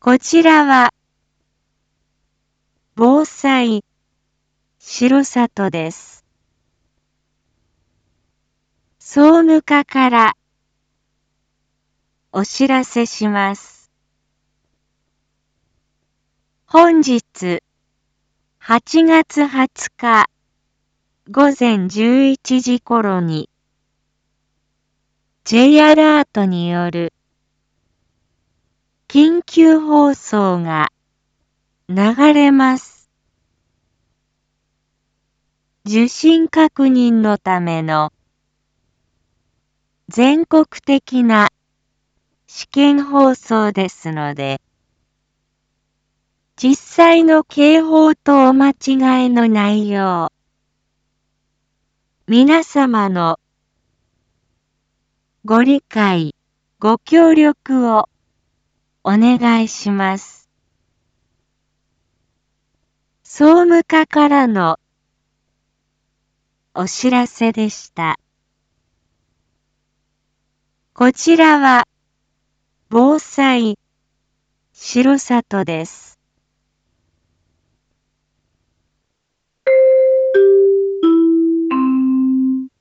こちらは防災城里です。総務課からお知らせします。本日8月20日午前11時頃に J アラートによる緊急放送が流れます。受信確認のための全国的な試験放送ですので、実際の警報とお間違いの内容、皆様のご理解、ご協力をお願いします。総務課からのお知らせでした。こちらは防災城里です。